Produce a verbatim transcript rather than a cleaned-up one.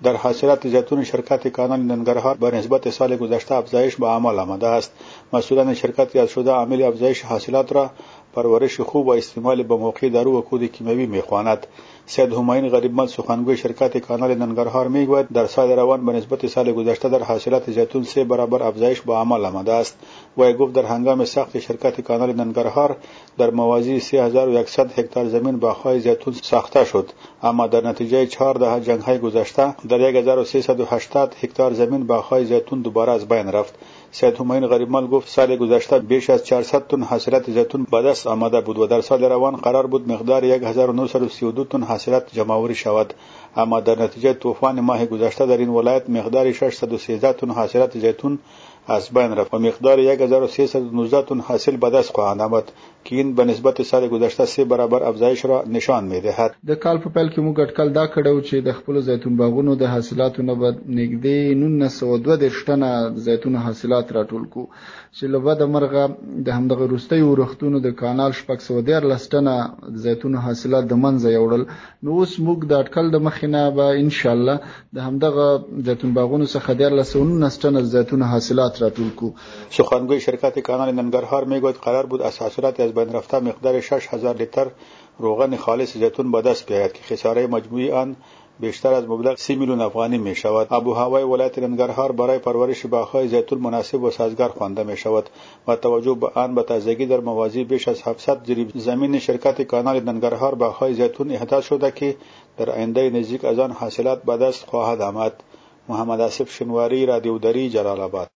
در حاصلات زیتون شرکت کانال ننگرهار به نسبت سال گذشته افزایش به عمل آمده است. مسئولان شرکت یاد شده عامل افزایش حاصلات را پرورش خوب و استعمال به موقع دارو و کود کیمیاوی میخواند. سید همایون غریبمل سخنگوی شرکت کانال ننگرهار میگوید در سال روان به نسبت سال گذشته در حاصلات زیتون سه برابر افزایش به عمل آمده است. و گفت در هنگام ساخت شرکت کانال ننگرهار در موازی سه هزار و صد هکتار زمین باغ‌های زیتون ساخته شد، اما در نتیجه چهار دهه جنگ‌های گذشته در هزار و سیصد و هشتاد هکتار زمین باغ‌های زیتون دوباره از بین رفت. سید همایون غریبمل گفت سال گذشته بیش از چهارصد تن حاصلات زیتون به دست آمده بود و در سال روان قرار بود مقدار هزار و نهصد و سی و دو تن حاصلات جمع‌آوری شود، اما در نتیجه طوفان ماه گذشته در این ولایت مقدار ششصد و سیزده تن حاصلات زیتون از بین رفت و مقدار هزار و سیصد و نوزده تن حاصل به دست خواهد آمد که این به نسبت سال گذشته سه برابر افزایش را نشان می‌دهد. د کال په پیل کې موږ اټکل دا کړو چې د خپل زیتون باغونو د حاصلاتو نه به نږدې نولس سوه دوه دېرش ټنه زیتون حاصلات راټول کو چې له بده مرغه د همدغه وروستیو ورښتونو د کانال شپږ سوه دیارلس ټنه زیتون حاصلات د منځه یوړل. نو اوس موږ د اټکل د مخې نه به انشاءالله د همدغه زیتون باغونو څخه دیارلس سوه نولس ټنه زیتون حاصلات راټول کو. سخنگوی شرکت کانال ننگرهار میگوید قرار بود از حاصلات از بین رفته مقدار شش هزار لیتر روغن خالص زیتون به دست بیاید که خساره مجموعی آن بیشتر از مبلغ سی میلیون افغانی می شود. آب و هوای ولایت ننگرهار برای پرورش باغ‌های زیتون مناسب و سازگار خوانده می شود و توجه به آن به تازگی در موازی بیش از هفتصد جریب زمین شرکت کانال ننگرهار باغ‌های زیتون احاطه شده که در آینده نزدیک از آن حاصلات به دست خواهد آمد. محمد آصف شنواری، رادیو دری، جلال آباد.